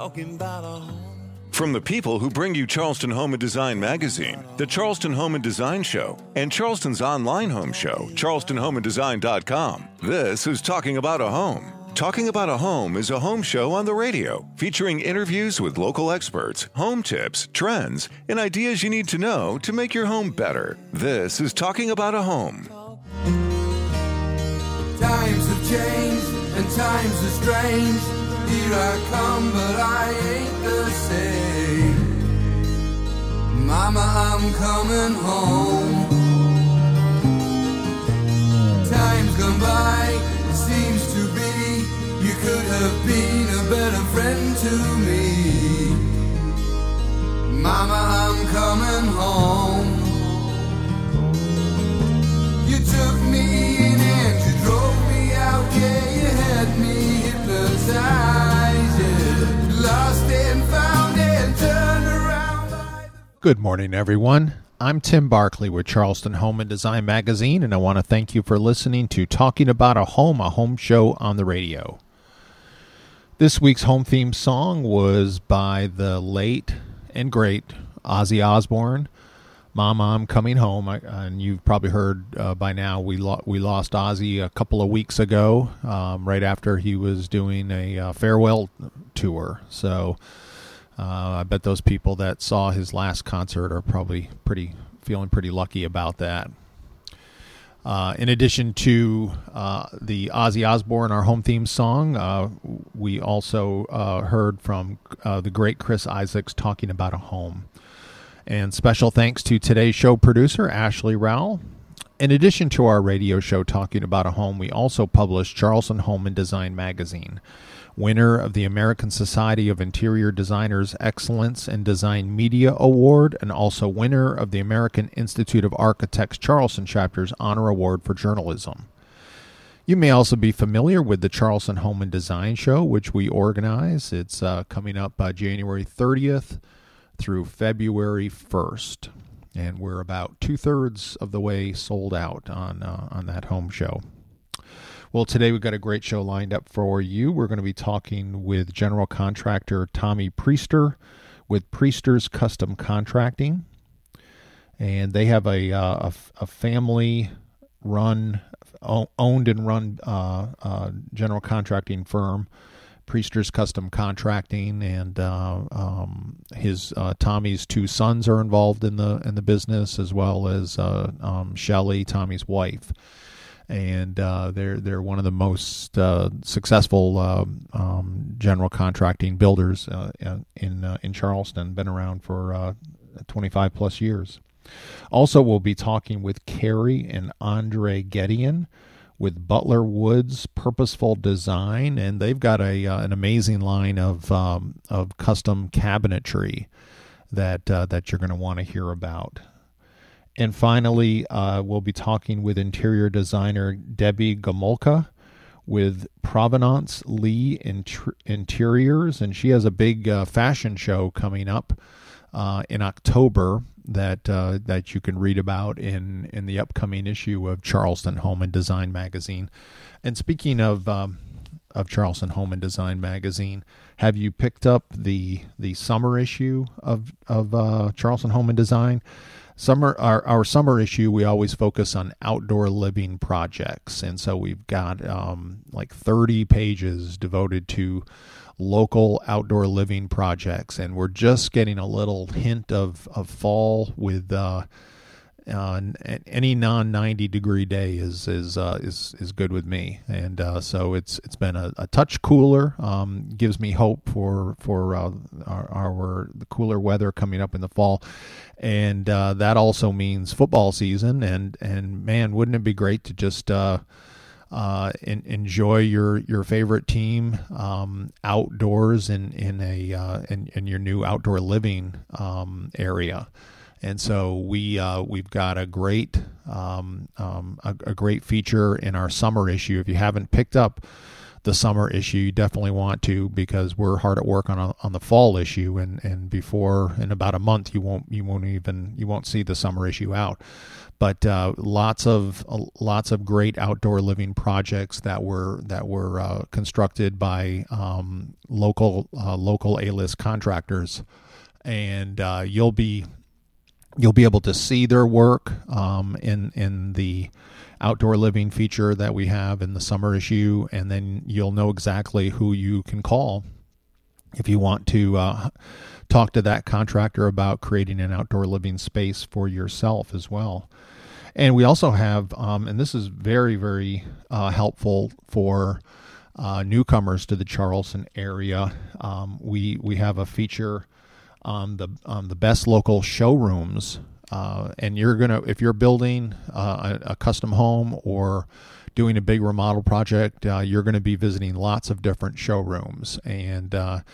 talking about a home. From the people who bring you Charleston Home and Design Magazine, the Charleston Home and Design Show, and Charleston's online home show, charlestonhomeanddesign.com, this is Talking About a Home. Talking About a Home is a home show on the radio featuring interviews with local experts, home tips, trends, and ideas you need to know to make your home better. This is Talking About a Home. Times have changed and times are strange. Here I come, but I ain't the same. Mama, I'm coming home. Time's gone by, it seems to be. You could have been a better friend to me. Mama, I'm coming home. You took me in and you drove me out. Yeah, you had me hypnotized. Yeah, lost and found and turned around. Good morning, everyone. I'm Tim Barkley with Charleston Home and Design Magazine, and I want to thank you for listening to Talking About a home show on the radio. This week's home theme song was by the late and great Ozzy Osbourne, Mama, I'm Coming Home. And you've probably heard by now we lost Ozzy a couple of weeks ago, right after he was doing a farewell tour. So I bet those people that saw his last concert are probably feeling pretty lucky about that. In addition to the Ozzy Osbourne, our home theme song, we also heard from the great Chris Isaacs, Talking About a Home. And special thanks to today's show producer, Ashley Rowell. In addition to our radio show, Talking About a Home, we also publish Charleston Home and Design Magazine, winner of the American Society of Interior Designers Excellence in Design Media Award, and also winner of the American Institute of Architects Charleston Chapter's Honor Award for Journalism. You may also be familiar with the Charleston Home and Design Show, which we organize. It's coming up January 30th through February 1st, and we're about 2/3 of the way sold out on that home show. Well, today we've got a great show lined up for you. We're going to be talking with general contractor Tommy Priester with Priester's Custom Contracting. And they have a family-run, owned and run general contracting firm, Priester's Custom Contracting, and Tommy's two sons are involved in the business, as well as Shelley, Tommy's wife. And they're one of the most successful general contracting builders in Charleston. Been around for 25 plus years. Also, we'll be talking with Carrie and Andre Gedeon with Butler Woods Purposeful Design, and they've got an amazing line of custom cabinetry that you're going to want to hear about. And finally, we'll be talking with interior designer Debbie Gomulka with Provenance Lee Interiors, and she has a big fashion show coming up in October that you can read about in the upcoming issue of Charleston Home and Design Magazine. And speaking of Charleston Home and Design Magazine, have you picked up the summer issue of Charleston Home and Design? Our summer issue, we always focus on outdoor living projects, and so we've got like 30 pages devoted to local outdoor living projects, and we're just getting a little hint of fall with any non-90 degree day is good with me, and so it's been a touch cooler. Gives me hope for the cooler weather coming up in the fall, and that also means football season. And man, wouldn't it be great to just enjoy your favorite team outdoors in your new outdoor living area. And so we've got a great feature in our summer issue. If you haven't picked up the summer issue, you definitely want to, because we're hard at work on the fall issue, and in about a month you won't see the summer issue out. But lots of great outdoor living projects that were constructed by local A-list contractors, and you'll be able to see their work in the outdoor living feature that we have in the summer issue, and then you'll know exactly who you can call if you want to talk to that contractor about creating an outdoor living space for yourself as well. And we also have, and this is very, very helpful for newcomers to the Charleston area. We have a feature on the best local showrooms. And if you're building a custom home or doing a big remodel project, you're going to be visiting lots of different showrooms. And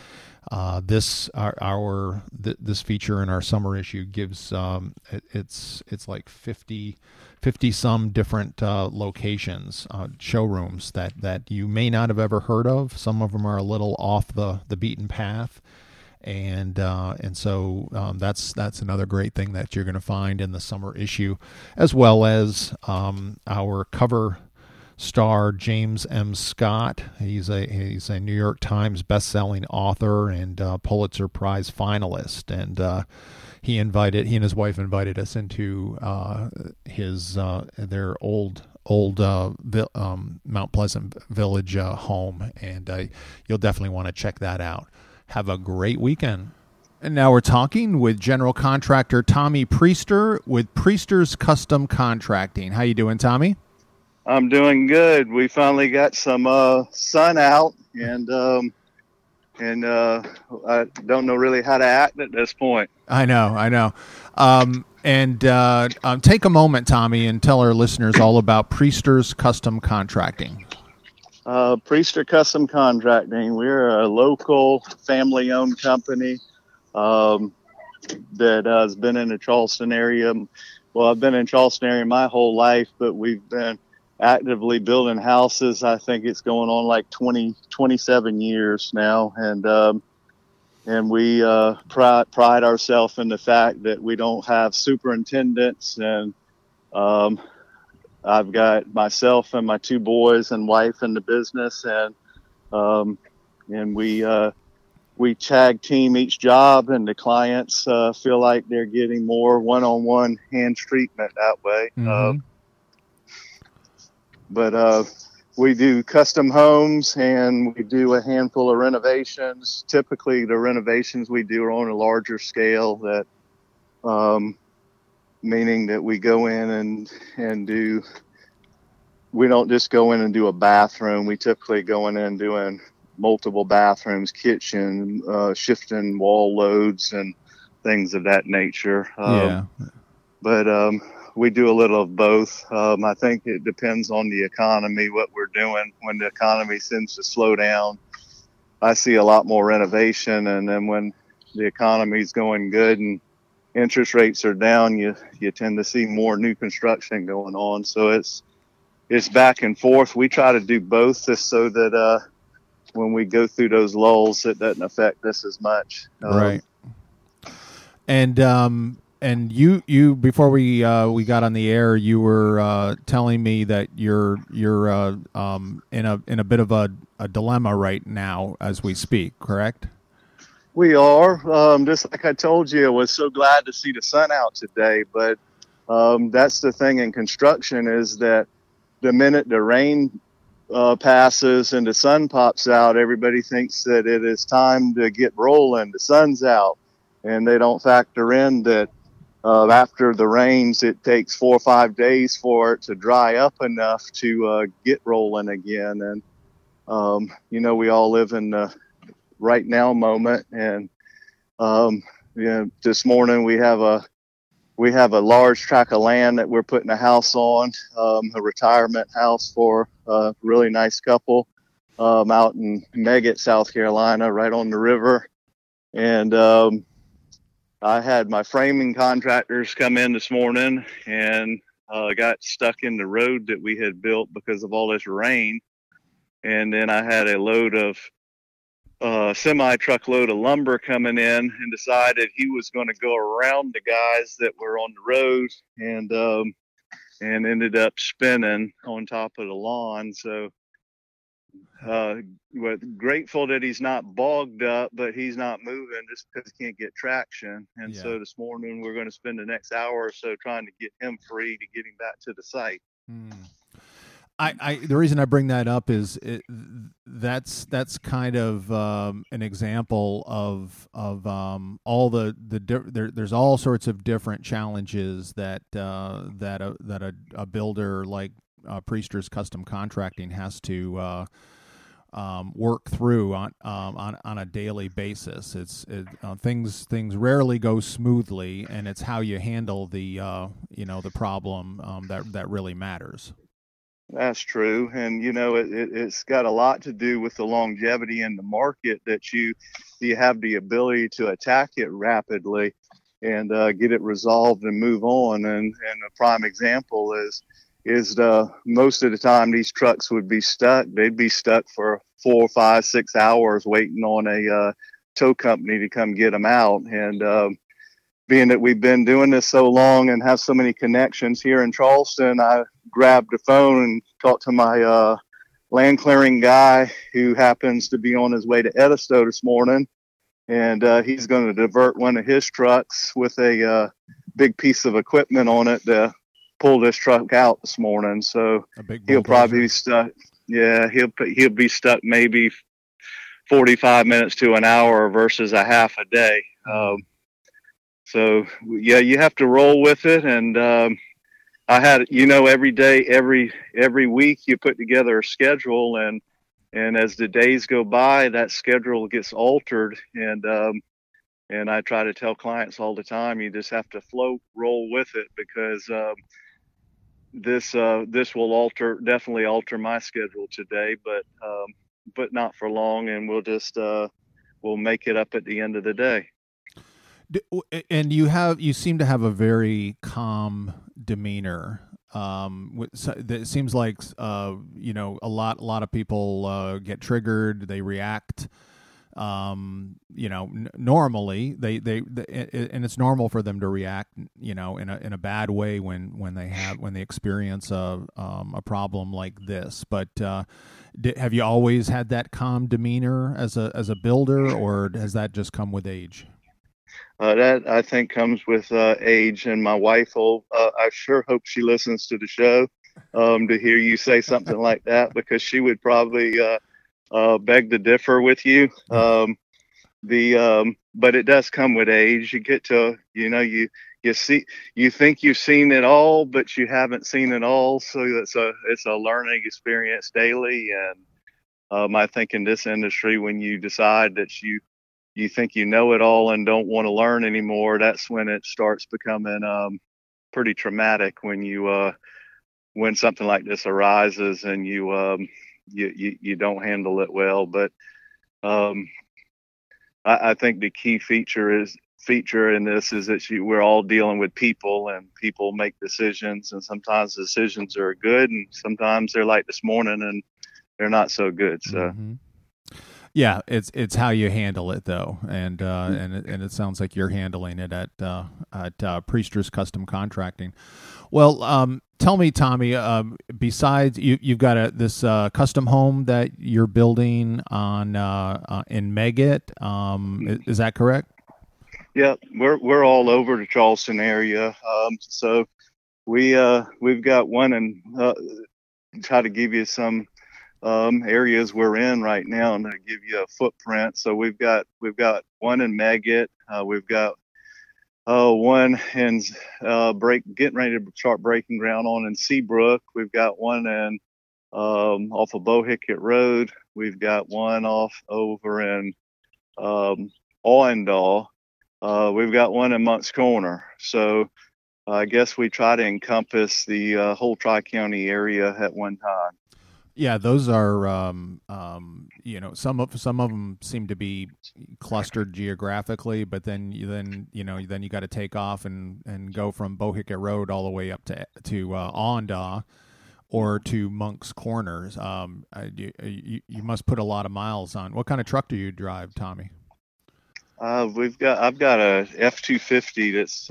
this feature in our summer issue gives it's like 50 some different locations, showrooms that you may not have ever heard of. Some of them are a little off the beaten path. And so that's another great thing that you're going to find in the summer issue, as well as our cover star James M. Scott. He's a New York Times best-selling author and Pulitzer Prize finalist, and he and his wife invited us into their old Mount Pleasant Village home, and you'll definitely want to check that out. Have a great weekend. And now we're talking with general contractor Tommy Priester with Priester's Custom Contracting. How you doing, Tommy? I'm doing good. We finally got some sun out, and I don't know really how to act at this point. I know. Take a moment, Tommy, and tell our listeners all about Priester's Custom Contracting. Priester Custom Contracting. We're a local family-owned company that has been in the Charleston area. Well, I've been in Charleston area my whole life, but we've been actively building houses. I think it's going on like 27 years now. And we pride ourselves in the fact that we don't have superintendents, and I've got myself and my two boys and wife in the business, and we tag team each job, and the clients feel like they're getting more one-on-one hands treatment that way. Mm-hmm. But we do custom homes, and we do a handful of renovations. Typically, the renovations we do are on a larger scale, that meaning that we go in and do. We don't just go in and do a bathroom. We typically go in and doing multiple bathrooms, kitchen, shifting wall loads, and things of that nature. But we do a little of both. I think it depends on the economy, what we're doing. When the economy seems to slow down, I see a lot more renovation. And then when the economy's going good and interest rates are down, you tend to see more new construction going on. So it's back and forth. We try to do both just so that when we go through those lulls, it doesn't affect us as much. Right. And you before we got on the air, you were telling me that you're in a bit of a dilemma right now as we speak, correct? We are. Just like I told you, I was so glad to see the sun out today. But that's the thing in construction, is that the minute the rain passes and the sun pops out, everybody thinks that it is time to get rolling. The sun's out, and they don't factor in that after the rains, it takes 4 or 5 days for it to dry up enough to get rolling again. And we all live in the right now moment. And this morning we have a large tract of land that we're putting a house on, a retirement house for a really nice couple out in Meggett, South Carolina, right on the river. And I had my framing contractors come in this morning and got stuck in the road that we had built because of all this rain. and then I had a load of semi-truckload of lumber coming in, and decided he was going to go around the guys that were on the road, and ended up spinning on top of the lawn. So we're grateful that he's not bogged up, but he's not moving just because he can't get traction. And so this morning we're going to spend the next hour or so trying to get him free to get him back to the site. The reason I bring that up is that's kind of an example of all there's all sorts of different challenges that a builder like Priester's Custom Contracting has to work through on a daily basis. Things rarely go smoothly, and it's how you handle the problem that really matters. That's true. And, it's got a lot to do with the longevity in the market, that you have the ability to attack it rapidly and get it resolved and move on. And a prime example is most of the time these trucks would be stuck. They'd be stuck for 4, 5, 6 hours waiting on a tow company to come get them out. And being that we've been doing this so long and have so many connections here in Charleston, I grabbed the phone and talked to my land clearing guy, who happens to be on his way to Edisto this morning. And he's going to divert one of his trucks with a big piece of equipment on it to pull this truck out this morning. So he'll probably be stuck. Yeah, he'll be stuck maybe 45 minutes to an hour versus a half a day. So yeah, you have to roll with it. And I had, every day, every week you put together a schedule, and as the days go by, that schedule gets altered. And I try to tell clients all the time, you just have to roll with it, because this will definitely alter my schedule today, but not for long, and we'll make it up at the end of the day. And you seem to have a very calm demeanor. It seems like a lot of people get triggered, they react. Normally they and it's normal for them to react, in a bad way when they experience a problem like this. But have you always had that calm demeanor as a builder, or has that just come with age? That I think comes with age, and my wife I sure hope she listens to the show to hear you say something like that, because she would probably beg to differ with you. But it does come with age. You get to, you think you've seen it all, but you haven't seen it all. So it's a learning experience daily. And I think in this industry, when you decide that you think you know it all and don't want to learn anymore, that's when it starts becoming pretty traumatic, when something like this arises and you don't handle it well. But I think the key feature in this is that we're all dealing with people, and people make decisions, and sometimes decisions are good, and sometimes they're like this morning and they're not so good. So. Mm-hmm. Yeah, it's how you handle it, though, and it sounds like you're handling it at Priester's Custom Contracting. Well, tell me, Tommy. Besides, you've got this custom home that you're building on in Megget. Is that correct? Yeah, we're all over the Charleston area. So we've got one, and try to give you some areas we're in right now, and to give you a footprint. So we've got one in Megget. We've got one in getting ready to start breaking ground on in Seabrook. We've got one in off of Bohicket Road. We've got one off over in Allendale. We've got one in Moncks Corner. So I guess we try to encompass the whole Tri-County area at one time. Yeah, those are some of them seem to be clustered geographically, but then you got to take off and go from Bohicket Road all the way up to Allendale, or to Monk's Corners. You must put a lot of miles on. What kind of truck do you drive, Tommy? I've got a F-250 that's,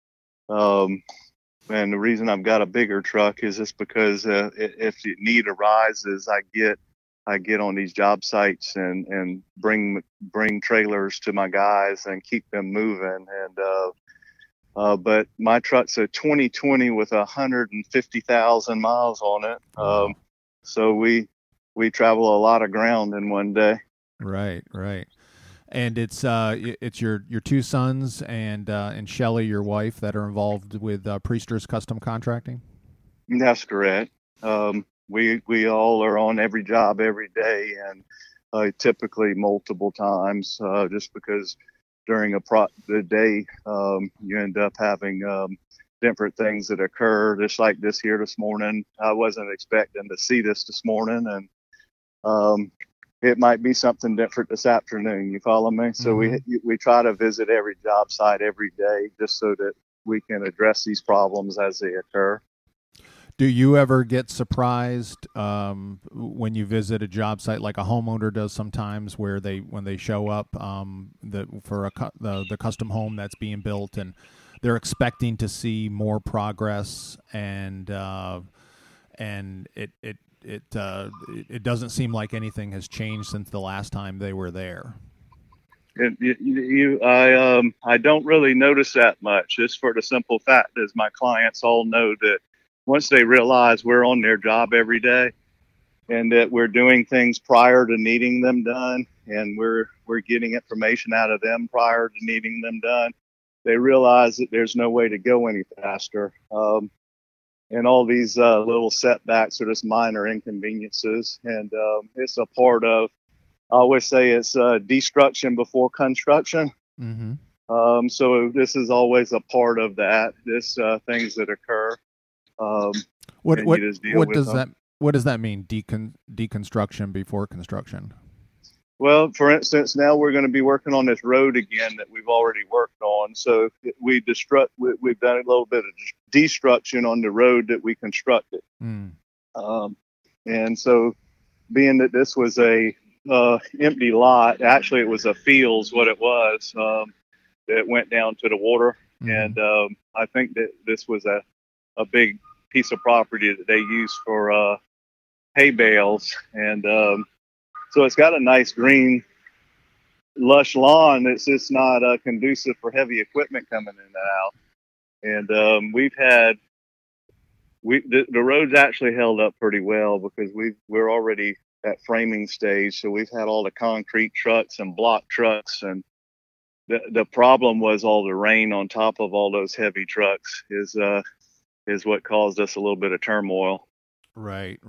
and the reason I've got a bigger truck is just because if the need arises, I get on these job sites and bring trailers to my guys and keep them moving. But my truck's a 2020 with 150,000 miles on it. Wow. So we travel a lot of ground in one day. Right. And it's your two sons and Shelley, your wife, that are involved with Priester's Custom Contracting? That's correct. We all are on every job every day, and typically multiple times, just because during the day you end up having different things that occur. Just like this here this morning, I wasn't expecting to see this morning, and it might be something different this afternoon. You follow me? So we try to visit every job site every day just so that we can address these problems as they occur. Do you ever get surprised when you visit a job site like a homeowner does sometimes, where when they show up for the custom home that's being built, and they're expecting to see more progress, and it doesn't seem like anything has changed since the last time they were there? I don't really notice that much, just for the simple fact that my clients all know that once they realize we're on their job every day and that we're doing things prior to needing them done, and we're getting information out of them prior to needing them done, they realize that there's no way to go any faster. And all these little setbacks are just minor inconveniences. And it's a part of, I always say it's destruction before construction. Mm-hmm. So this is always a part of that, things that occur. What does that mean? Deconstruction before construction? Well, for instance, now we're going to be working on this road again that we've already worked on. So we've done a little bit of destruction on the road that we constructed. And so, being that this was a empty lot, actually it was a field's what it was, that went down to the water. And I think that this was a big piece of property that they use for hay bales, and so it's got a nice green lush lawn. It's just not conducive for heavy equipment coming in and out. And the road's actually held up pretty well because we're already at framing stage, so we've had all the concrete trucks and block trucks, and the problem was all the rain on top of all those heavy trucks is what caused us a little bit of turmoil. Right.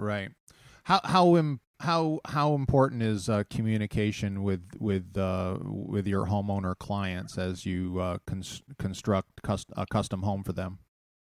How important is communication with your homeowner clients as you construct a custom home for them?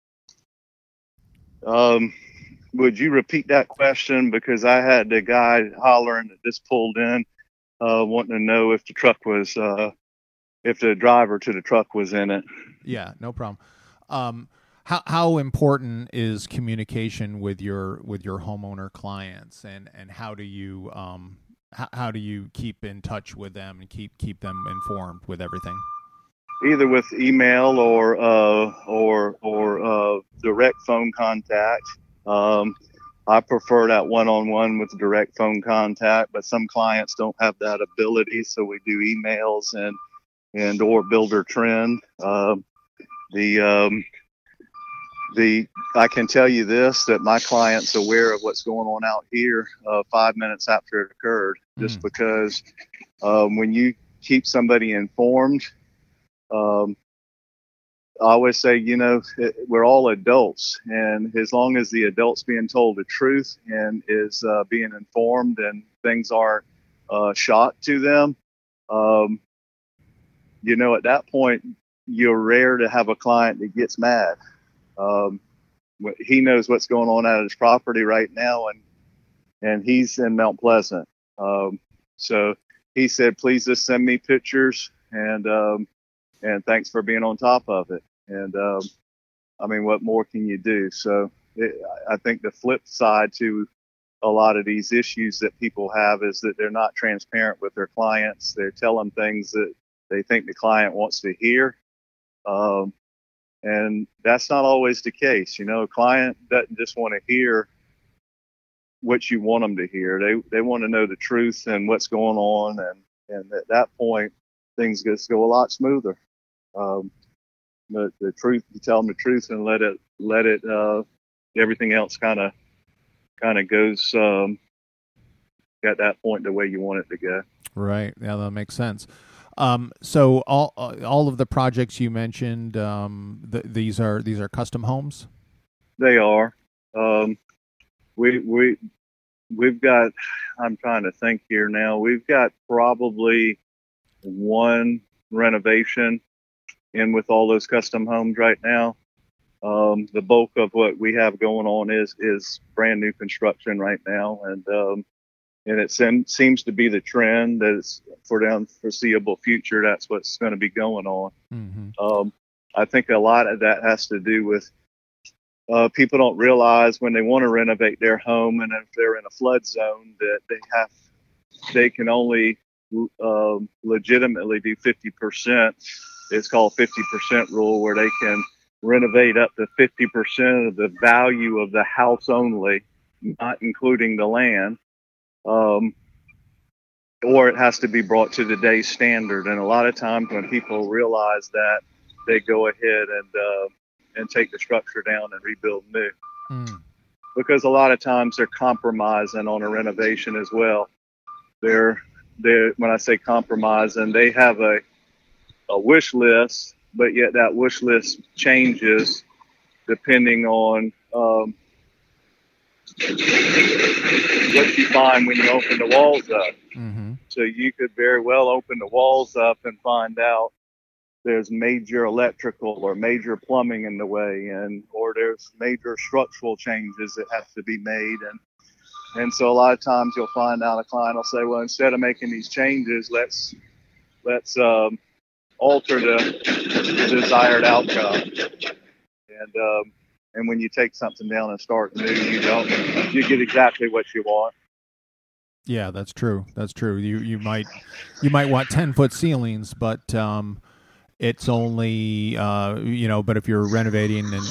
Would you repeat that question? Because I had the guy hollering that just pulled in, wanting to know if the truck was, if the driver to the truck was in it. Yeah, no problem. How important is communication with your homeowner clients, and how do you keep in touch with them and keep them informed with everything? Either with email or direct phone contact. I prefer that one-on-one with direct phone contact, but some clients don't have that ability, so we do emails and or Builder Trend. I can tell you this, that my client's aware of what's going on out here 5 minutes after it occurred, just because when you keep somebody informed, I always say, we're all adults, and as long as the adult's being told the truth and is being informed and things aren't shot to them, at that point, you're rare to have a client that gets mad. He knows what's going on at his property right now, and he's in Mount Pleasant. So he said, please just send me pictures, and thanks for being on top of it. And what more can you do? So I think the flip side to a lot of these issues that people have is that they're not transparent with their clients. They're telling things that they think the client wants to hear. And that's not always the case. A client doesn't just want to hear what you want them to hear. They want to know the truth and what's going on. And at that point, things just go a lot smoother. The truth, you tell them the truth and let it, everything else kind of goes, at that point the way you want it to go. Right. Yeah, that makes sense. So all of the projects you mentioned, these are custom homes? They are. We've got, I'm trying to think here now, we've got probably one renovation in with all those custom homes right now. The bulk of what we have going on is brand new construction right now. And it seems to be the trend that it's for the foreseeable future. That's what's going to be going on. Mm-hmm. I think a lot of that has to do with people don't realize when they want to renovate their home, and if they're in a flood zone, that they can only legitimately do 50%. It's called 50% rule, where they can renovate up to 50% of the value of the house only, not including the land. Or it has to be brought to today's standard. And a lot of times when people realize that, they go ahead and take the structure down and rebuild new. Because a lot of times they're compromising on a renovation as well. They're when I say compromising, they have a wish list, but yet that wish list changes depending on what you find when you open the walls up. Mm-hmm. So you could very well open the walls up and find out there's major electrical or major plumbing in the way, or there's major structural changes that have to be made. And so a lot of times you'll find out a client will say, well, instead of making these changes, let's alter the desired outcome. And when you take something down and start new, you get exactly what you want. Yeah, that's true. That's true. You might want 10-foot ceilings, but it's only but if you're renovating and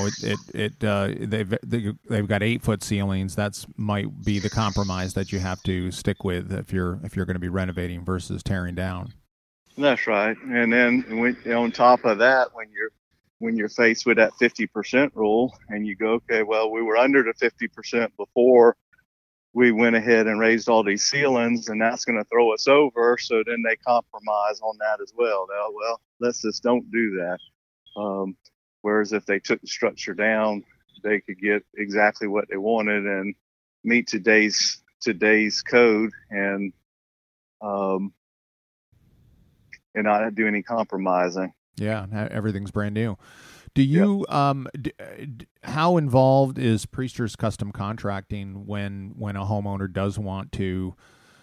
they've got 8-foot ceilings, that's might be the compromise that you have to stick with if you're going to be renovating versus tearing down. That's right. And then on top of that, when you're faced with that 50% rule and you go, okay, well, we were under the 50% before we went ahead and raised all these ceilings, and that's going to throw us over. So then they compromise on that as well. Well, let's just don't do that. Whereas if they took the structure down, they could get exactly what they wanted and meet today's code and not do any compromising. Yeah, everything's brand new. Do you how involved is Priester's Custom Contracting when a homeowner does want to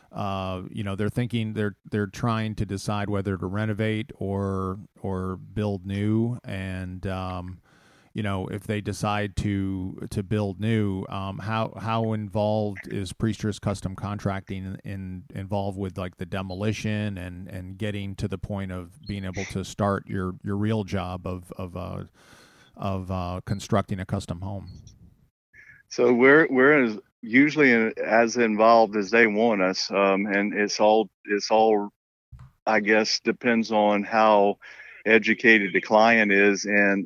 they're trying to decide whether to renovate or build new, and if they decide to build new, how involved is Priester's Custom Contracting involved with like the demolition and getting to the point of being able to start your real job of constructing a custom home? So we're usually as involved as they want us, and it's all I guess depends on how educated the client is and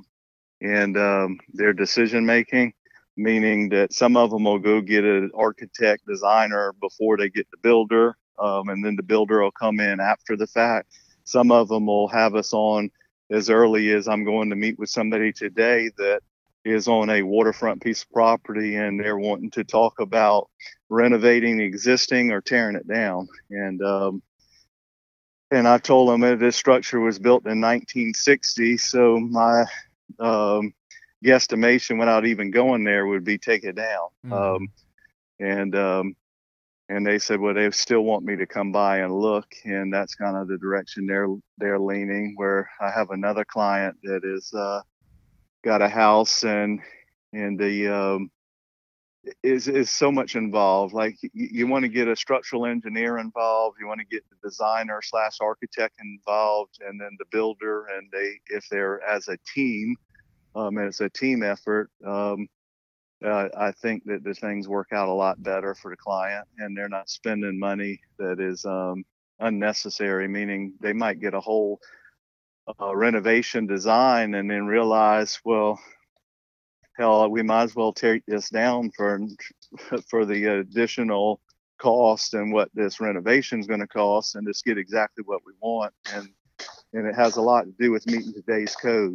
their decision making, meaning that some of them will go get an architect designer before they get the builder, and then the builder will come in after the fact. Some of them will have us on as early as I'm going to meet with somebody today that is on a waterfront piece of property and they're wanting to talk about renovating the existing or tearing it down. And I told them that this structure was built in 1960, so my guesstimation without even going there would be take it down. Mm-hmm. And they said, well, they still want me to come by and look, and that's kind of the direction they're leaning. Where I have another client that is got a house and and the is so much involved. Like you want to get a structural engineer involved, you want to get the designer / architect involved, and then the builder. And if they're as a team, and it's a team effort, I think that the things work out a lot better for the client, and they're not spending money that is unnecessary. Meaning they might get a whole renovation design and then realize, well, hell, we might as well take this down for the additional cost and what this renovation is going to cost, and just get exactly what we want. And it has a lot to do with meeting today's code,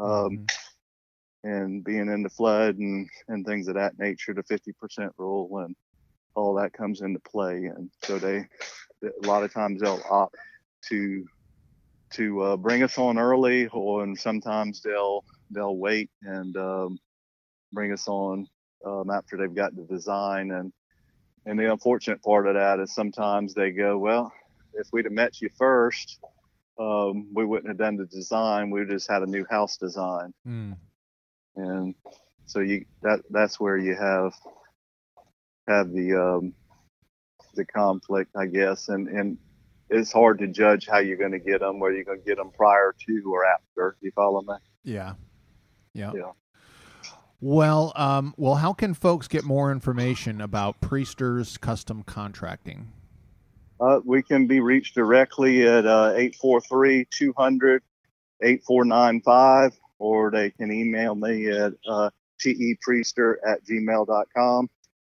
and being in the flood and things of that nature, the 50% rule and all that comes into play. And so a lot of times they'll opt to bring us on early, and sometimes they'll wait and bring us on after they've got the design. And the unfortunate part of that is sometimes they go, well, if we'd have met you first, we wouldn't have done the design. We just had a new house design. And so that's where you have the conflict, I guess. And it's hard to judge how you're going to get them, whether you're going to get them prior to or after. You follow me? Yeah. Well, how can folks get more information about Priester's Custom Contracting? We can be reached directly at 843-200-8495, or they can email me at tepriester@gmail.com.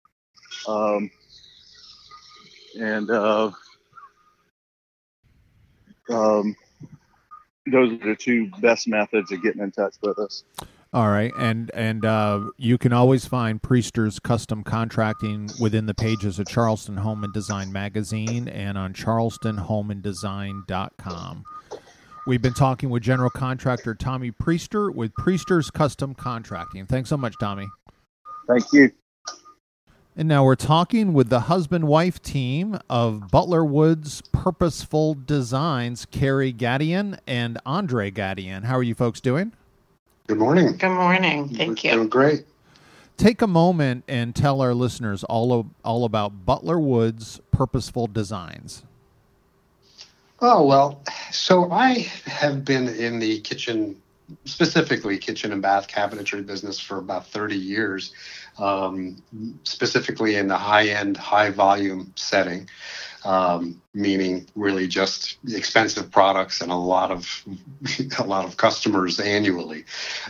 Those are the two best methods of getting in touch with us. All right, and you can always find Priester's Custom Contracting within the pages of Charleston Home and Design magazine and on charlestonhomeanddesign.com. We've been talking with general contractor Tommy Priester with Priester's Custom Contracting. Thanks so much, Tommy. Thank you. And now we're talking with the husband-wife team of Butler Woods Purposeful Designs, Carrie Gadian and Andre Gadian. How are you folks doing? Good morning. Good morning. Thank you. Doing great. Take a moment and tell our listeners all about Butler Woods Purposeful Designs. Oh, well, so I have been in the specifically kitchen and bath cabinetry business for about 30 years, specifically in the high-end, high-volume setting, meaning really just expensive products and a lot of customers annually.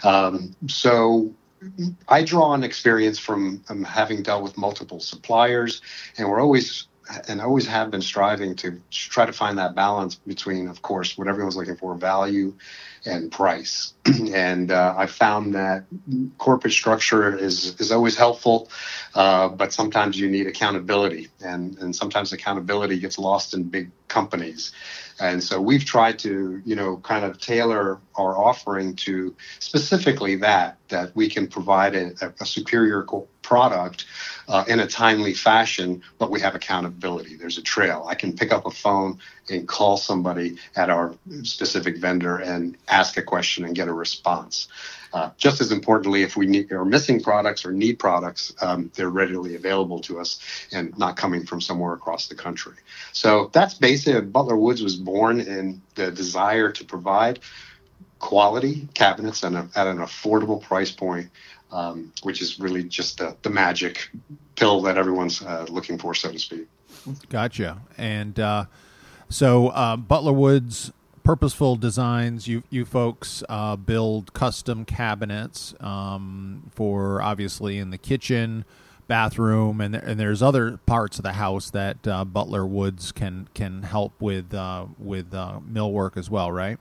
So I draw on experience from having dealt with multiple suppliers, and always have been striving to try to find that balance between, of course, what everyone's looking for, value and price. And I found that corporate structure is always helpful, but sometimes you need accountability, and sometimes accountability gets lost in big companies. And so we've tried to, kind of tailor our offering to specifically that we can provide a superior product in a timely fashion, but we have accountability. There's a trail. I can pick up a phone and call somebody at our specific vendor and ask a question and get a response. Just as importantly, if we are missing products or need products, they're readily available to us and not coming from somewhere across the country. So that's basically, Butler Woods was born in the desire to provide quality cabinets at an affordable price point, which is really just the magic pill that everyone's looking for, so to speak. Gotcha. And so Butler Woods Purposeful Designs, you folks build custom cabinets for obviously in the kitchen, bathroom, and there's other parts of the house that Butler Woods can help with millwork as well, right?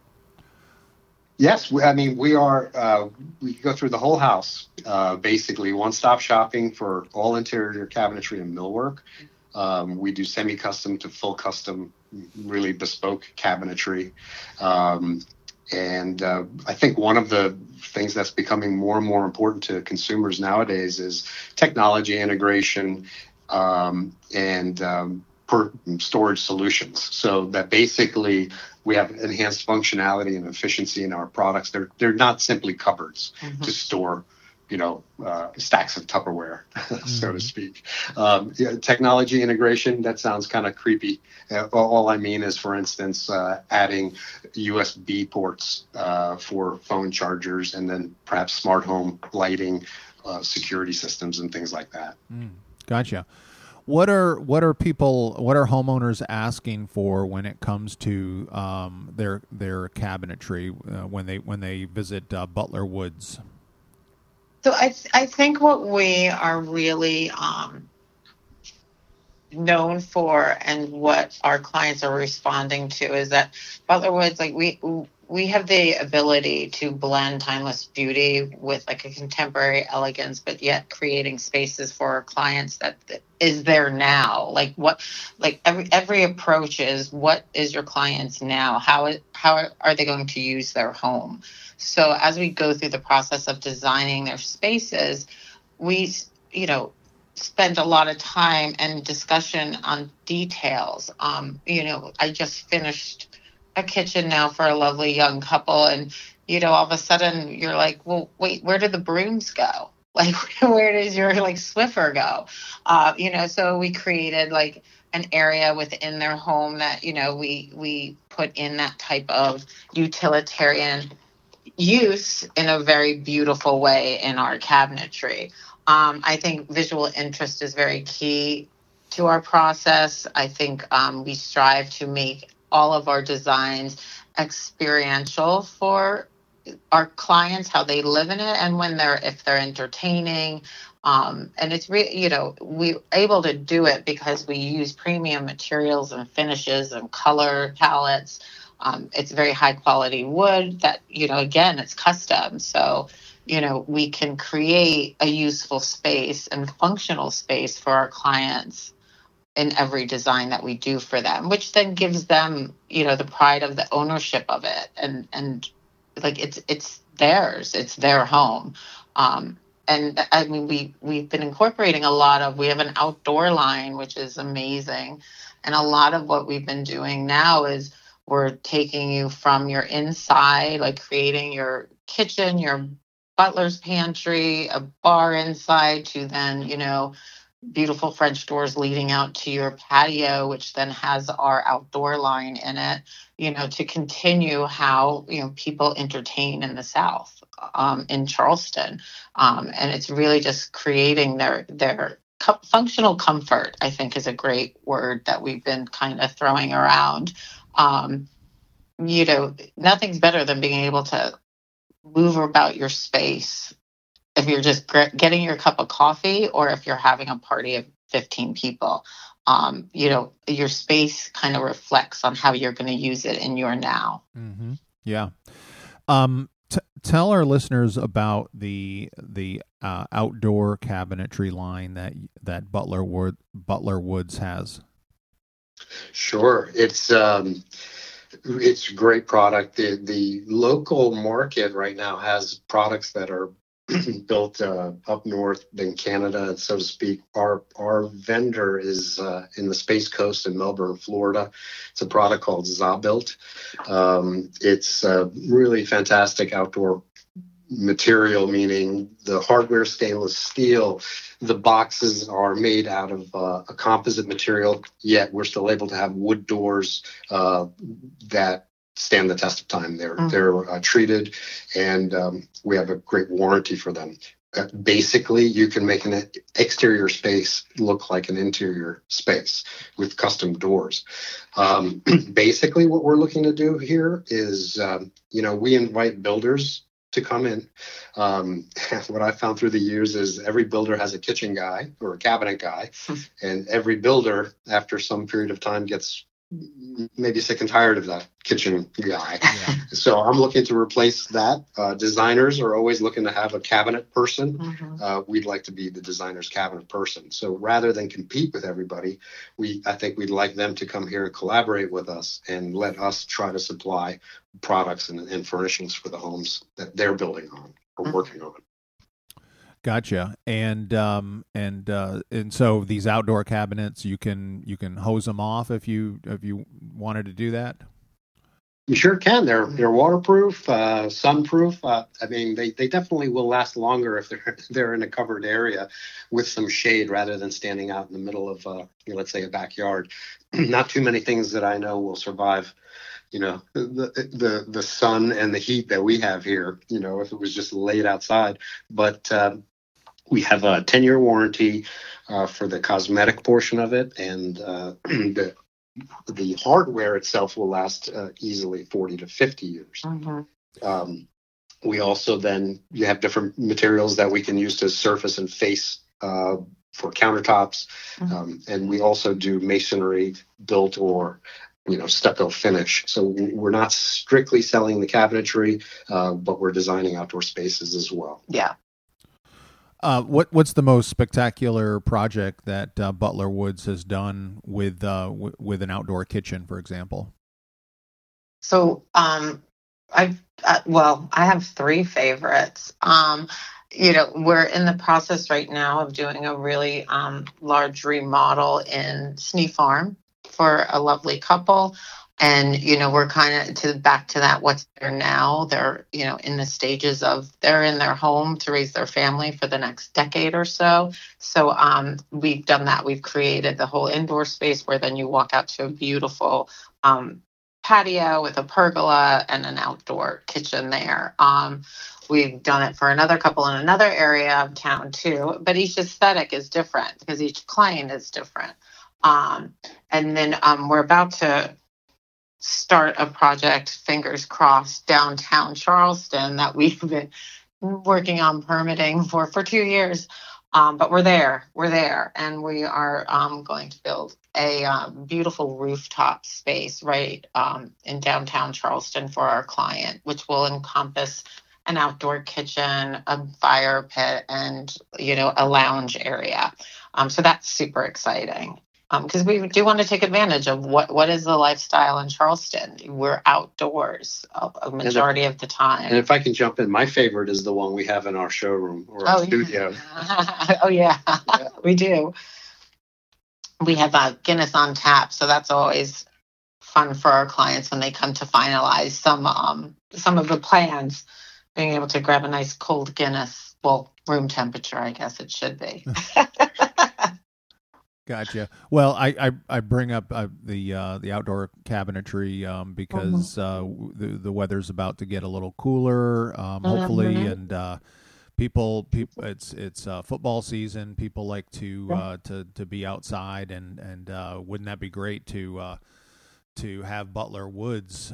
Yes, we are. We go through the whole house, basically one-stop shopping for all interior cabinetry and millwork. We do semi-custom to full custom, really bespoke cabinetry. And I think one of the things that's becoming more and more important to consumers nowadays is technology integration and storage solutions. So that basically we have enhanced functionality and efficiency in our products. They're not simply cupboards to store stacks of Tupperware, so to speak. Technology integration, that sounds kind of creepy. All I mean is, for instance, adding USB ports for phone chargers, and then perhaps smart home lighting, security systems, and things like that. Gotcha. What are homeowners asking for when it comes to their cabinetry when they visit Butler Woods? So I think what we are really known for, and what our clients are responding to, is that Butler Woods, like we have the ability to blend timeless beauty with like a contemporary elegance, but yet creating spaces for our clients that is there now. Every approach is, what is your client's now? How are they going to use their home? So as we go through the process of designing their spaces, we, spend a lot of time and discussion on details. I just finished a kitchen now for a lovely young couple, and all of a sudden you're like, well, wait, where did the brooms go? Like, where does your Swiffer go? So we created like an area within their home that we put in that type of utilitarian use in a very beautiful way in our cabinetry. I think visual interest is very key to our process. I think we strive to make all of our designs experiential for our clients, how they live in it, and if they're entertaining. And it's we're able to do it because we use premium materials and finishes and color palettes. It's very high quality wood that, again, it's custom. So, we can create a useful space and functional space for our clients in every design that we do for them, which then gives them, the pride of the ownership of it. And like, it's theirs, it's their home. And I mean, we've been incorporating we have an outdoor line, which is amazing. And a lot of what we've been doing now is we're taking you from your inside, like creating your kitchen, your butler's pantry, a bar inside, to then, beautiful French doors leading out to your patio, which then has our outdoor line in it, to continue how, people entertain in the South, in Charleston. And it's really just creating their functional comfort, I think, is a great word that we've been kind of throwing around. Nothing's better than being able to move about your space if you're just getting your cup of coffee, or if you're having a party of 15 people. Your space kind of reflects on how you're going to use it in your now. Mm-hmm. Yeah. Tell our listeners about the outdoor cabinetry line that Butler Woods has. Sure. It's a great product. The local market right now has products that are built up north in Canada, so to speak. Our vendor is in the Space Coast in Melbourne, Florida. It's a product called Zabuilt. It's a really fantastic outdoor material, meaning the hardware stainless steel. The boxes are made out of a composite material, yet we're still able to have wood doors that stand the test of time. They're treated, and we have a great warranty for them. Basically, you can make an exterior space look like an interior space with custom doors. Basically, what we're looking to do here is, we invite builders to come in. What I found through the years is every builder has a kitchen guy or a cabinet guy, and every builder, after some period of time, gets maybe sick and tired of that kitchen guy. Yeah. So I'm looking to replace that. Designers are always looking to have a cabinet person. Mm-hmm. We'd like to be the designer's cabinet person. So rather than compete with everybody, I think we'd like them to come here and collaborate with us and let us try to supply products and furnishings for the homes that they're building on or working on. Gotcha. And so these outdoor cabinets, you can hose them off if you wanted to do that. You sure can. They're waterproof, sunproof. I mean, they definitely will last longer if they're in a covered area with some shade rather than standing out in the middle of, let's say, a backyard. Not too many things that I know will survive, the sun and the heat that we have here. If it was just laid outside. But we have a 10-year warranty for the cosmetic portion of it, and the hardware itself will last easily 40 to 50 years. Mm-hmm. We also then, you have different materials that we can use to surface and face for countertops. Mm-hmm. And we also do masonry built or stucco finish. So we're not strictly selling the cabinetry, but we're designing outdoor spaces as well. Yeah. What's the most spectacular project that Butler Woods has done with an outdoor kitchen, for example? So I have three favorites. We're in the process right now of doing a really large remodel in Snee Farm for a lovely couple. And, we're kind of back to that, what's there now. They're, in the stages of, they're in their home to raise their family for the next decade or so. So we've done that. We've created the whole indoor space where then you walk out to a beautiful patio with a pergola and an outdoor kitchen there. We've done it for another couple in another area of town too, but each aesthetic is different because each client is different. And then we're about to start a project, fingers crossed, downtown Charleston that we've been working on permitting for 2 years. But we're there, and we are going to build a beautiful rooftop space right in downtown Charleston for our client, which will encompass an outdoor kitchen, a fire pit, and a lounge area. So that's super exciting. Because we do want to take advantage of what is the lifestyle in Charleston. We're outdoors a majority of the time. And if I can jump in, my favorite is the one we have in our showroom or our studio. Yeah. We do. We have Guinness on tap, so that's always fun for our clients when they come to finalize some of the plans. Being able to grab a nice cold Guinness, room temperature, I guess it should be. Gotcha. Well, I bring up the outdoor cabinetry because the weather's about to get a little cooler, hopefully, and people it's football season. People like to be outside, and wouldn't that be great to have Butler Woods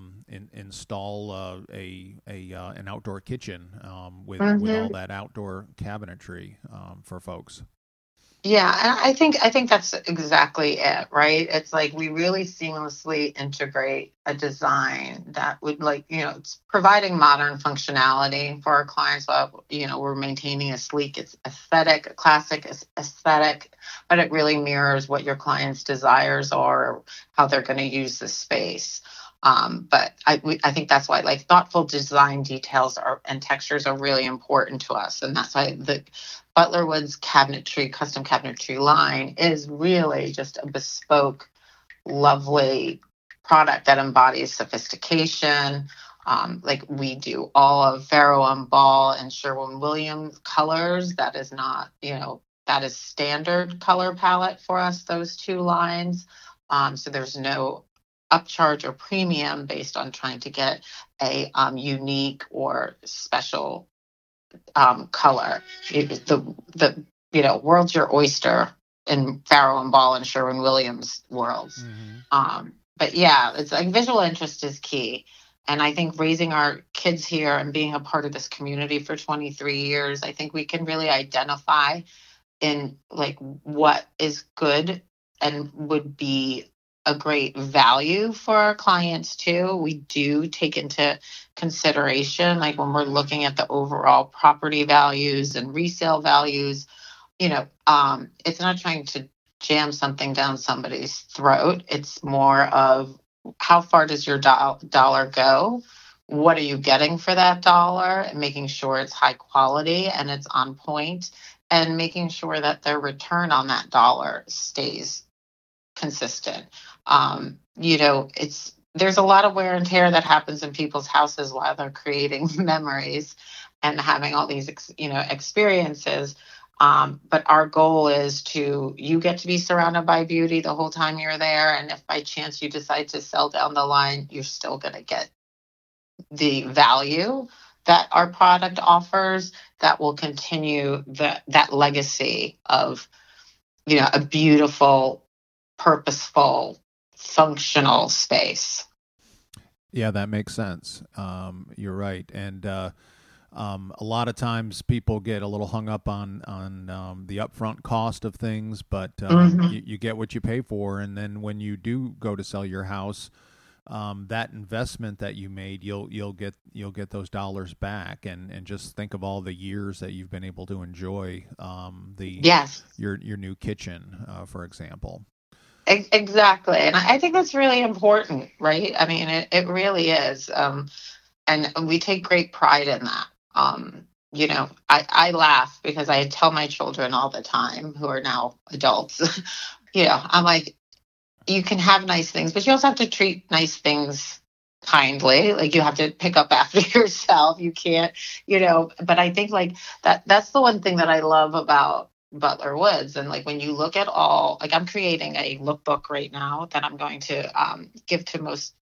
install an outdoor kitchen with all that outdoor cabinetry for folks. Yeah, and I think that's exactly it, right? It's like we really seamlessly integrate a design that would it's providing modern functionality for our clients. We're maintaining a sleek aesthetic, a classic aesthetic, but it really mirrors what your client's desires are, how they're going to use the space. But I think that's why thoughtful design details and textures are really important to us. And that's why the Butler Woods custom cabinetry line is really just a bespoke, lovely product that embodies sophistication. We do all of Farrow and Ball and Sherwin-Williams colors. That is not, that is standard color palette for us, those two lines. So there's no upcharge or premium based on trying to get a unique or special color. The world's your oyster in Farrow and Ball and Sherwin-Williams worlds. Mm-hmm. But yeah, it's visual interest is key. And I think raising our kids here and being a part of this community for 23 years, I think we can really identify in what is good and would be a great value for our clients too. We do take into consideration, when we're looking at the overall property values and resale values, it's not trying to jam something down somebody's throat. It's more of how far does your dollar go? What are you getting for that dollar? And making sure it's high quality and it's on point, and making sure that their return on that dollar stays consistent. It's there's a lot of wear and tear that happens in people's houses while they're creating memories and having all these, experiences. But our goal is you get to be surrounded by beauty the whole time you're there. And if by chance you decide to sell down the line, you're still going to get the value that our product offers that will continue that legacy of, a beautiful, purposeful, functional space. Yeah, that makes sense. You're right. And a lot of times people get a little hung up on the upfront cost of things, but you get what you pay for. And then when you do go to sell your house, that investment that you made, you'll get those dollars back, and just think of all the years that you've been able to enjoy your new kitchen, for example. Exactly. And I think that's really important, right? I mean, it really is. And we take great pride in that. I laugh because I tell my children all the time, who are now adults, I'm like, you can have nice things, but you also have to treat nice things kindly. Like, you have to pick up after yourself. You can't, but I think like that's the one thing that I love about Butler Woods. And like, when you look at I'm creating a lookbook right now that I'm going to give to most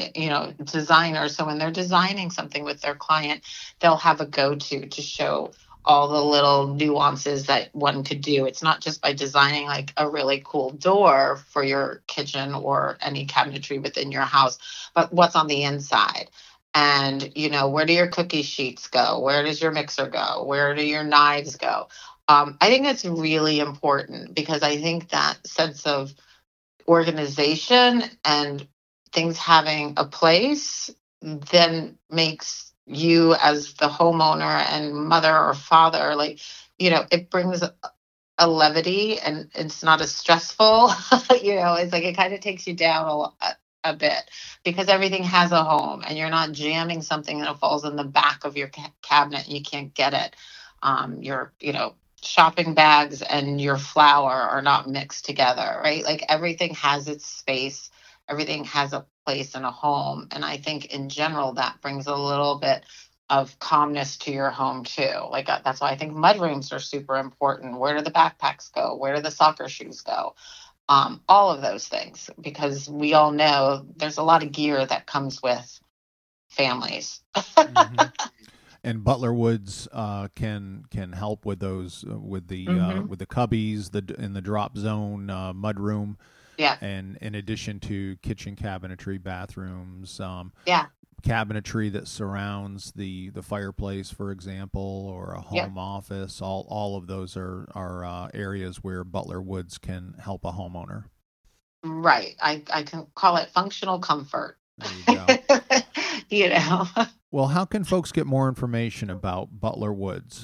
designers. So when they're designing something with their client, they'll have a go-to to show all the little nuances that one could do. It's not just by designing like a really cool door for your kitchen or any cabinetry within your house, but what's on the inside. And, where do your cookie sheets go? Where does your mixer go? Where do your knives go? I think that's really important, because I think that sense of organization and things having a place then makes you, as the homeowner and mother or father, like, it brings a levity, and it's not as stressful. It's like it kind of takes you down a bit, because everything has a home, and you're not jamming something that falls in the back of your cabinet and you can't get it. Your shopping bags and your flour are not mixed together, right? Like, everything has its space. Everything has a place in a home. And I think in general, that brings a little bit of calmness to your home too. Like, that's why I think mudrooms are super important. Where do the backpacks go? Where do the soccer shoes go? All of those things, because we all know there's a lot of gear that comes with families. Mm-hmm. And Butler Woods can help with those, with the cubbies, in the drop zone mudroom. Yeah. And in addition to kitchen cabinetry, bathrooms, yeah, cabinetry that surrounds the fireplace, for example, or a home office, all of those are areas where Butler Woods can help a homeowner. Right. I can call it functional comfort. There you go. You know. Well, how can folks get more information about Butler Woods?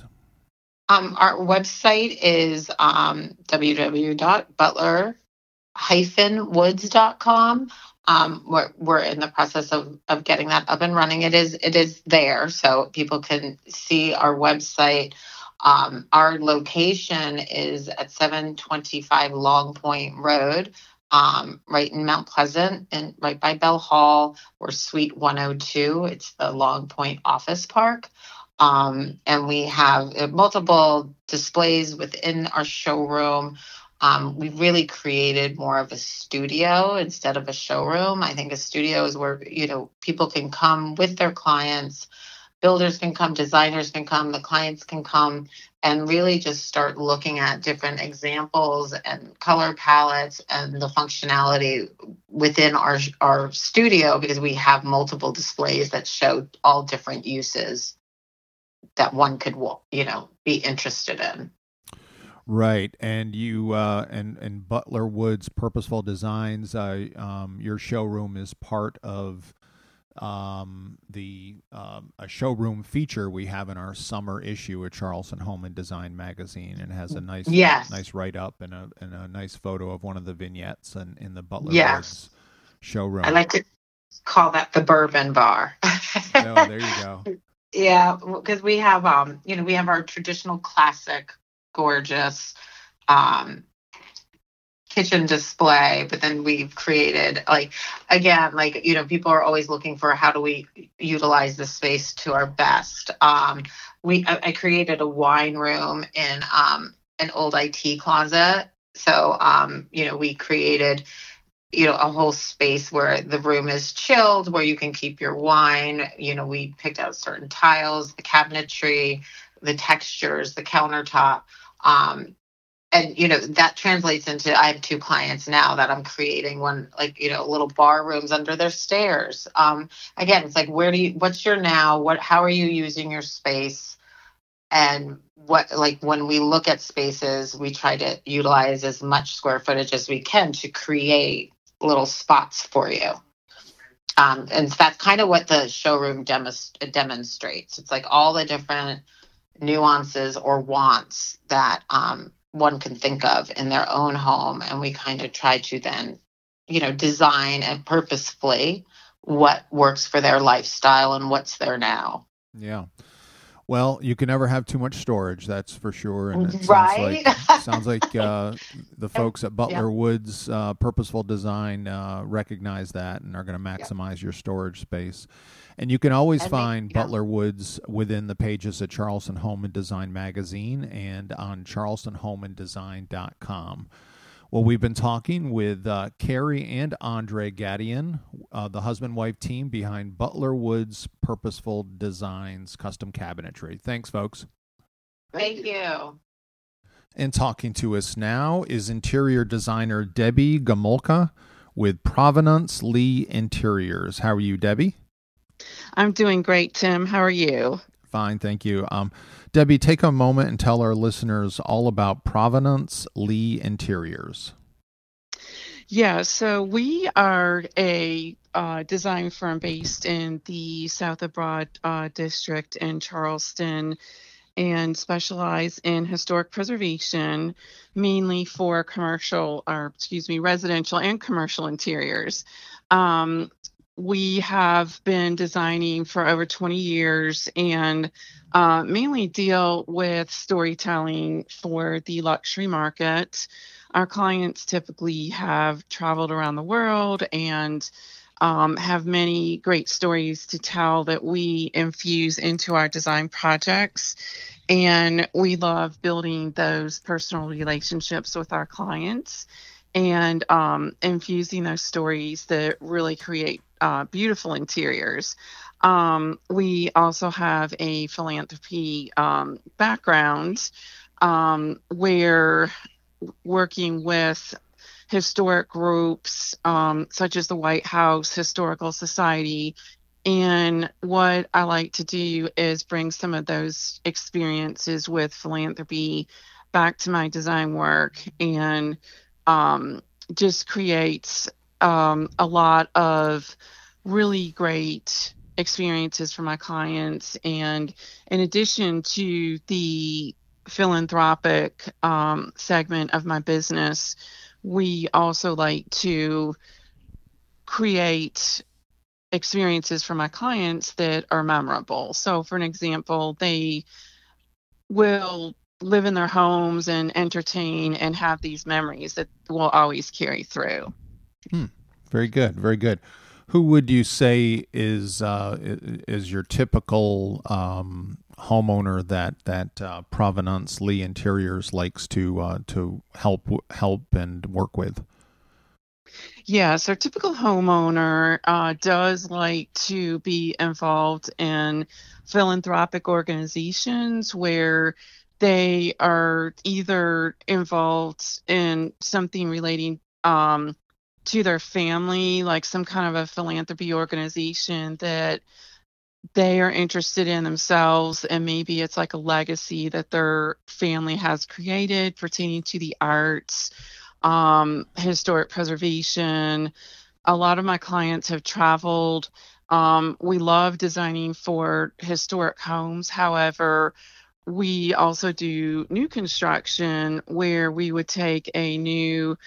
Our website is www.butler-woods.com. We're in the process of getting that up and running. It is there, so people can see our website. Our location is at 725 Long Point Road, right in Mount Pleasant, and right by Bell Hall. We're Suite 102. It's the Long Point Office Park. And we have multiple displays within our showroom. We've really created more of a studio instead of a showroom. I think a studio is where, people can come with their clients, builders can come, designers can come, the clients can come, and really just start looking at different examples and color palettes and the functionality within our studio, because we have multiple displays that show all different uses that one could, be interested in. Right, and you and Butler Woods Purposeful Designs, your showroom is part of a showroom feature we have in our summer issue of Charleston Home and Design magazine, and has a nice write up and a nice photo of one of the vignettes in the Butler Woods showroom. I like to call that the bourbon bar. Oh, there you go. Yeah, because we have we have our traditional classic, gorgeous kitchen display, but then we've created people are always looking for how do we utilize the space to our best. I created a wine room in an old IT closet. So, we created, a whole space where the room is chilled, where you can keep your wine. We picked out certain tiles, the cabinetry, the textures, the countertop. And, that translates into, I have 2 clients now that I'm creating one, little bar rooms under their stairs. Again, it's like, what's your now? How are you using your space? And when we look at spaces, we try to utilize as much square footage as we can to create little spots for you. And that's kind of what the showroom demonstrates. It's like all the different nuances or wants that one can think of in their own home. And we kind of try to then, design and purposefully what works for their lifestyle and what's there now. Yeah. Well, you can never have too much storage, that's for sure. And it right? sounds like the folks at Butler Woods Purposeful Design recognize that and are going to maximize your storage space. And you can always find Butler Woods within the pages of Charleston Home and Design magazine and on charlestonhomeanddesign.com. Well, we've been talking with Carrie and Andre Gadian, the husband-wife team behind Butler Woods Purposeful Designs Custom Cabinetry. Thanks, folks. Thank you. And talking to us now is interior designer Debbie Gomulka with Provenance Lee Interiors. How are you, Debbie? I'm doing great, Tim. How are you? Fine, thank you. Debbie, take a moment and tell our listeners all about Provenance Lee Interiors. Yeah, so we are a design firm based in the South of Broad district in Charleston and specialize in historic preservation, mainly for residential and commercial interiors. We have been designing for over 20 years and mainly deal with storytelling for the luxury market. Our clients typically have traveled around the world and have many great stories to tell that we infuse into our design projects. And we love building those personal relationships with our clients and infusing those stories that really create beautiful interiors. We also have a philanthropy background where working with historic groups such as the White House Historical Society. And what I like to do is bring some of those experiences with philanthropy back to my design work and just creates a lot of really great experiences for my clients. And in addition to the philanthropic segment of my business, we also like to create experiences for my clients that are memorable. So for an example, they will live in their homes and entertain and have these memories that will always carry through. Very good. Very good. Who would you say is your typical homeowner that Provenance Lee Interiors likes to help and work with? Yes, our typical homeowner does like to be involved in philanthropic organizations where they are either involved in something relating to their family, like some kind of a philanthropy organization that they are interested in themselves, and maybe it's like a legacy that their family has created pertaining to the arts, historic preservation. A lot of my clients have traveled. We love designing for historic homes. However, we also do new construction where we would take a new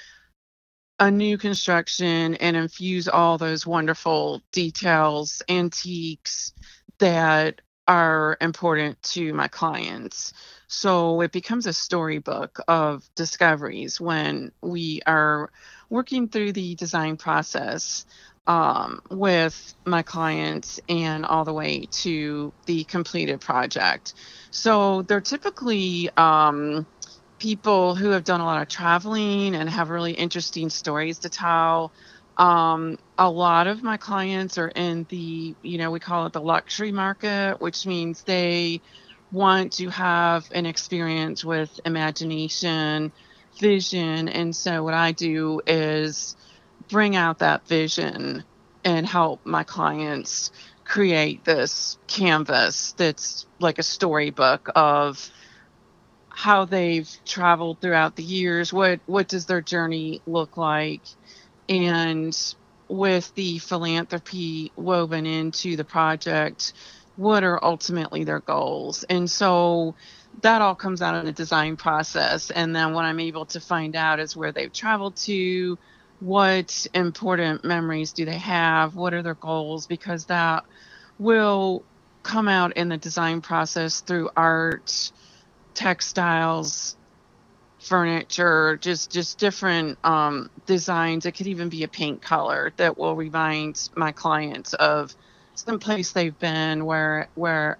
construction and infuse all those wonderful details, antiques that are important to my clients. So it becomes a storybook of discoveries when we are working through the design process with my clients and all the way to the completed project. So they're typically people who have done a lot of traveling and have really interesting stories to tell. A lot of my clients are in the, we call it the luxury market, which means they want to have an experience with imagination, vision. And so what I do is bring out that vision and help my clients create this canvas that's like a storybook of how they've traveled throughout the years. What does their journey look like? And with the philanthropy woven into the project, what are ultimately their goals? And so that all comes out in the design process. And then what I'm able to find out is where they've traveled to, what important memories do they have, what are their goals, because that will come out in the design process through art, textiles, furniture, just different designs. It could even be a paint color that will remind my clients of some place they've been, where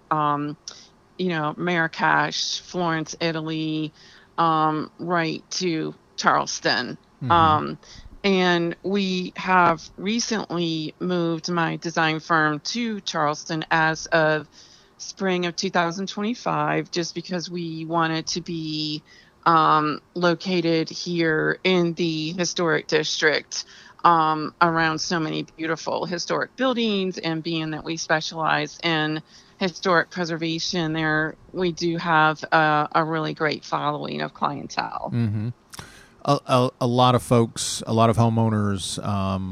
Marrakesh, Florence, Italy, right to Charleston. Mm-hmm. And we have recently moved my design firm to Charleston as of spring of 2025, just because we wanted to be located here in the historic district, around so many beautiful historic buildings, and being that we specialize in historic preservation there, we do have a really great following of clientele. Mm-hmm. A lot of folks, a lot of homeowners,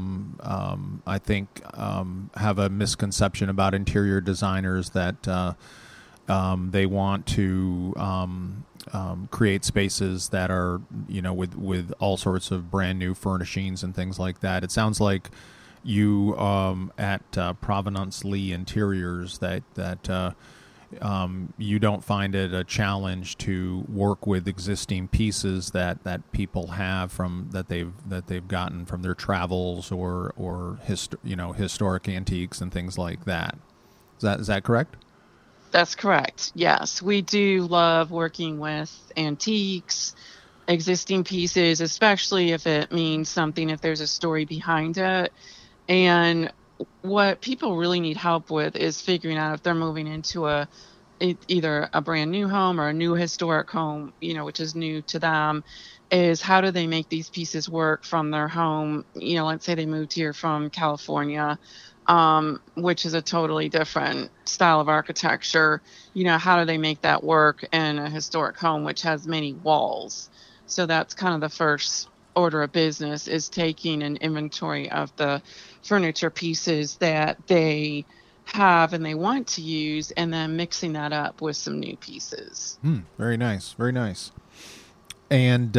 I think, have a misconception about interior designers that they want to create spaces that are, with all sorts of brand new furnishings and things like that. It sounds like you at Provenance Lee Interiors that you don't find it a challenge to work with existing pieces that people have that they've gotten from their travels or historic antiques and things like that. Is that correct? That's correct. Yes, we do love working with antiques, existing pieces, especially if it means something, if there's a story behind it. And what people really need help with is figuring out if they're moving into either a brand new home or a new historic home, which is new to them, is how do they make these pieces work from their home? Let's say they moved here from California, which is a totally different style of architecture. How do they make that work in a historic home, which has many walls? So that's kind of the first order of business, is taking an inventory of the furniture pieces that they have and they want to use, and then mixing that up with some new pieces. Very nice. Very nice. And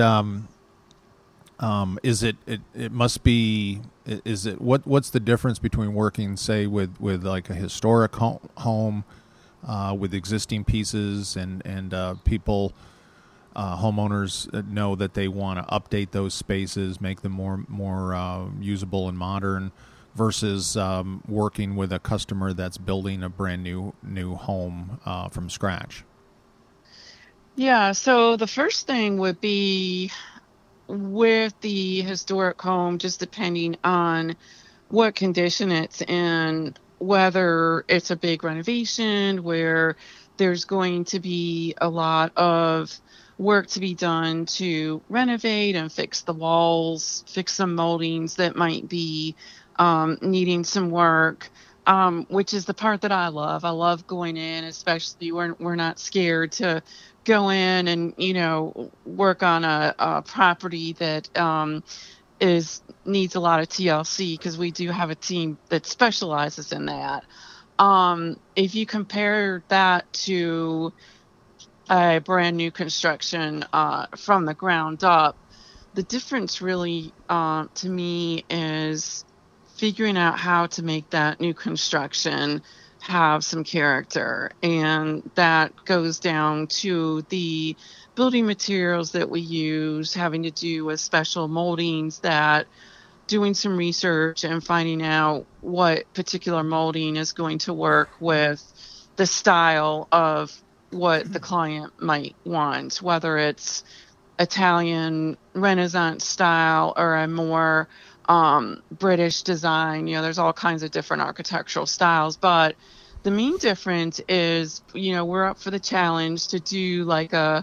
is it must be, is it, what's the difference between working, say, with like a historic home with existing pieces and people, homeowners know that they want to update those spaces, make them more usable and modern, versus working with a customer that's building a brand new home from scratch? Yeah, so the first thing would be with the historic home, just depending on what condition it's in, whether it's a big renovation where there's going to be a lot of work to be done to renovate and fix the walls, fix some moldings that might be needing some work, which is the part that I love. I love going in, especially we're not scared to go in and, work on a property that needs a lot of TLC, because we do have a team that specializes in that. If you compare that to a brand new construction from the ground up, the difference really to me is figuring out how to make that new construction have some character, and that goes down to the building materials that we use, having to do with special moldings, that doing some research and finding out what particular molding is going to work with the style of what the client might want, whether it's Italian Renaissance style or a more British design. There's all kinds of different architectural styles, but the main difference is, we're up for the challenge to do like a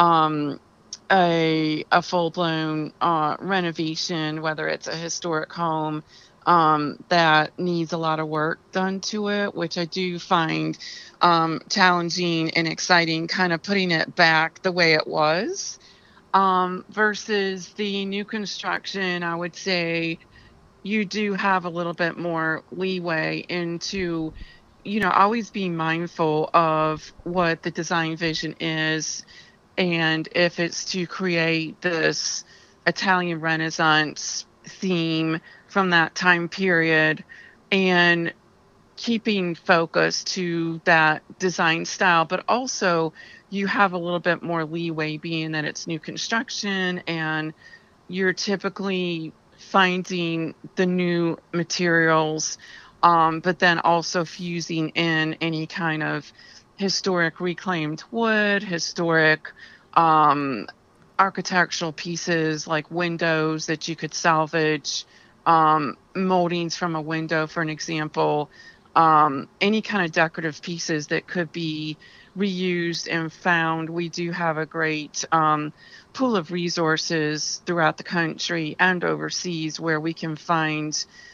full-blown renovation, whether it's a historic home that needs a lot of work done to it, which I do find challenging and exciting, kind of putting it back the way it was, versus the new construction. I would say you do have a little bit more leeway into, always being mindful of what the design vision is. And if it's to create this Italian Renaissance theme from that time period and keeping focus to that design style, but also you have a little bit more leeway being that it's new construction and you're typically finding the new materials, but then also fusing in any kind of historic reclaimed wood, historic architectural pieces like windows that you could salvage, moldings from a window, for an example, any kind of decorative pieces that could be reused and found. We do have a great pool of resources throughout the country and overseas where we can find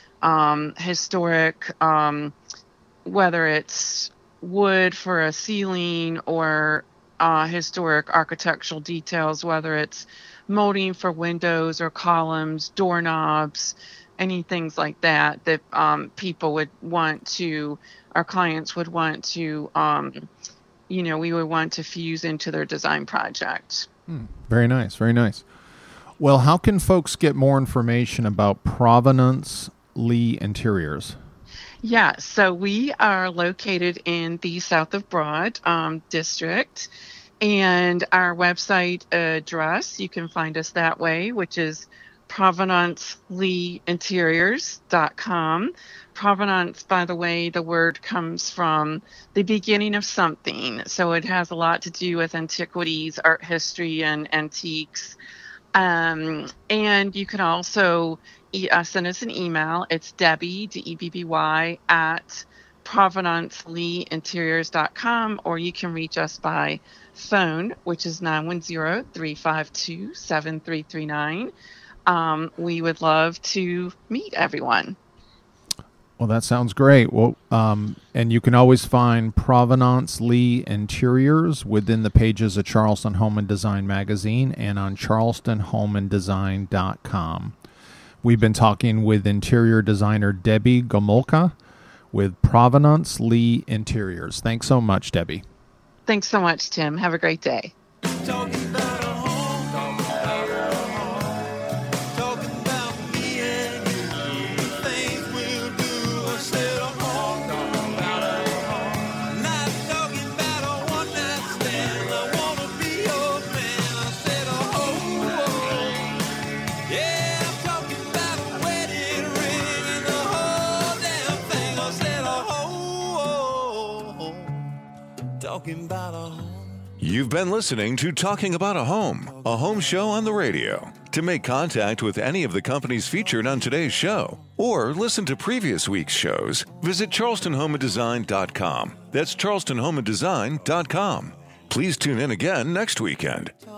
historic, whether it's wood for a ceiling or historic architectural details, whether it's molding for windows or columns, doorknobs, any things like that people would want to, our clients would want to, we would want to fuse into their design project. Very nice, very nice. Well, how can folks get more information about Provenance Lee Interiors? Yeah, so we are located in the South of Broad district, and our website address, you can find us that way, which is provenanceleeinteriors.com. Provenance, by the way, the word comes from the beginning of something, so it has a lot to do with antiquities, art history, and antiques. And you can also send us an email. It's Debbie, D-E-B-B-Y, at provenanceleeinteriors.com, or you can reach us by phone, which is 910-352-7339. We would love to meet everyone. Well, that sounds great. Well, and you can always find Provenance Lee Interiors within the pages of Charleston Home and Design magazine and on charlestonhomeanddesign.com. We've been talking with interior designer Debbie Gomulka with Provenance Lee Interiors. Thanks so much, Debbie. Thanks so much, Tim. Have a great day. You've been listening to Talking About a home show on the radio. To make contact with any of the companies featured on today's show, or listen to previous week's shows, visit charlestonhomeanddesign.com. That's charlestonhomeanddesign.com. Please tune in again next weekend.